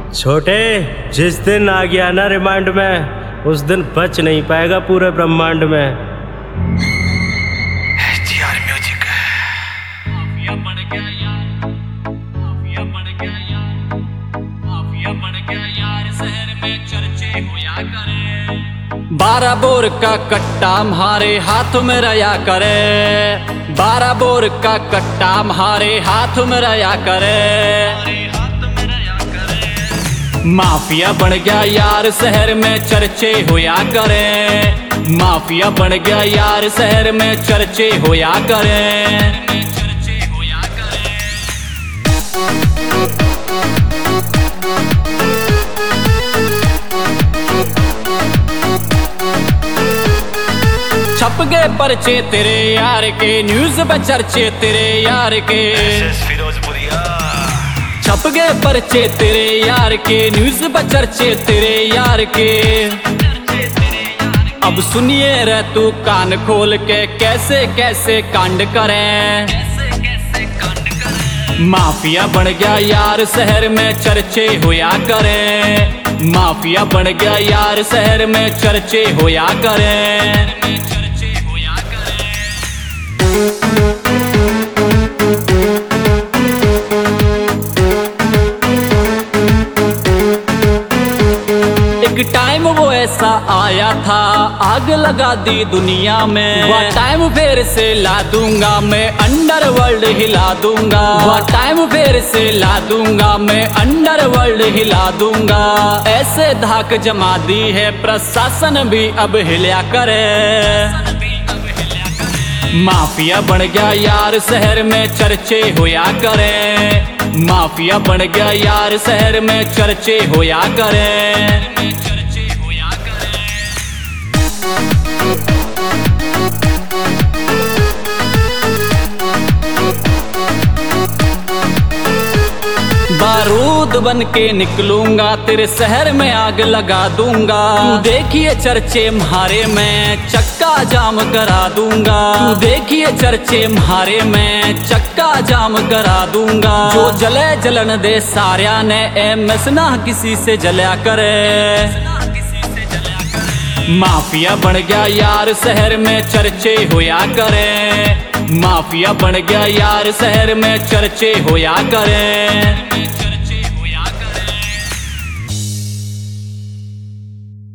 छोटे, जिस दिन आ गया ना रिमांड में, उस दिन बच नहीं पाएगा पूरे ब्रह्मांड में। म्यूजिक माफिया बन गया यार, माफिया बन गया यार, माफिया बन गया यार, शहर में चर्चे होया करे। 12 बोर का कट्टा म्हारे हाथ में रया करे, 12 बोर का कट्टा म्हारे हाथ में रया करे। माफिया बन गया यार, शहर में चर्चे होया करे। माफिया बन गया यार, शहर में चर्चे होया करे। छप गए पर्चे तेरे यार के, न्यूज पे चर्चे तेरे यार के। छप गए पर्चे तेरे यार के, न्यूज पे चर्चे तेरे यार के। अब सुनिए रे तू कान खोल के, कैसे कैसे कांड करें। माफिया बन गया यार, शहर में चर्चे होया करे। माफिया बन गया यार, शहर में चर्चे होया करे। एक टाइम वो ऐसा आया था, आग लगा दी दुनिया में। वह टाइम फिर से ला दूंगा मैं, अंडरवर्ल्ड हिला दूंगा। वह टाइम फिर से ला दूंगा मैं, अंडरवर्ल्ड हिला दूंगा। ऐसे धाक जमा दी है, प्रशासन भी अब हिला करे। माफिया बन गया यार, शहर में चर्चे होया करे। माफिया बन गया यार, शहर में चर्चे होया करे। बारूद बन के निकलूंगा, तेरे शहर में आग लगा दूंगा। तू देखिए चर्चे म्हारे में, चक्का जाम करा दूंगा। तू देखिए चर्चे म्हारे में, चक्का जाम करा दूंगा। जो जले जलन दे सारिया ने, एमएस ना किसी से जला करे। माफिया बन गया यार, शहर में चर्चे होया करे। माफिया बन गया यार, शहर में चर्चे होया करे।